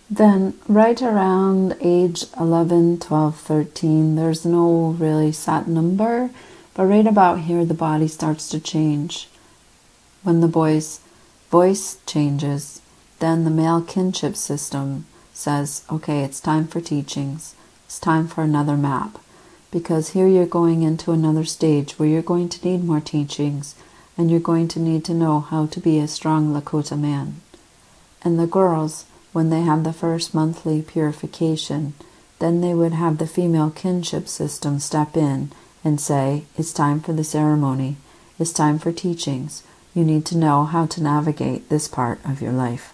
Then right around age 11, 12, 13, there's no really set number, but right about here the body starts to change. When the boy's voice changes, then the male kinship system says, okay, it's time for teachings. It's time for another map. Because here you're going into another stage where you're going to need more teachings, and you're going to need to know how to be a strong Lakota man. And the girls, when they have the first monthly purification, then they would have the female kinship system step in and say, it's time for the ceremony. It's time for teachings. You need to know how to navigate this part of your life.